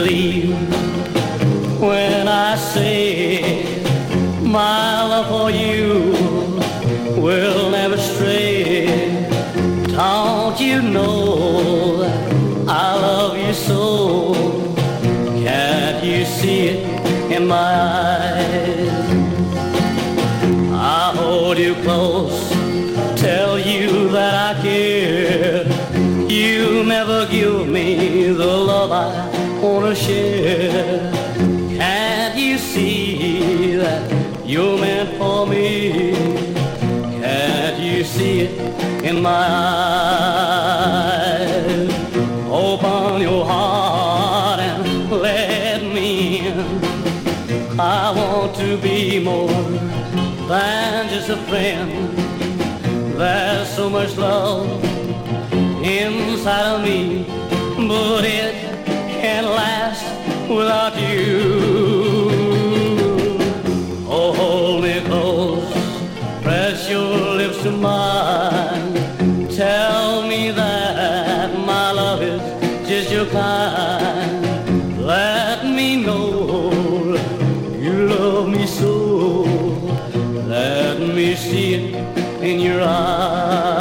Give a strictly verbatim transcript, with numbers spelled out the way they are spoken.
believe when I say my love for you will never stray. Don't you know that I love you so? Can't you see it in my eyes? I hold you close, tell you that I care. You never give me the love I wanna share. Can't you see that you're meant for me? Can't you see it in my eyes? Open your heart and let me in. I want to be more than just a friend. There's so much love inside of me, but it can't last without you. Oh, hold me close, press your lips to mine. Tell me that my love is just your kind. Let me know you love me so. Let me see it in your eyes.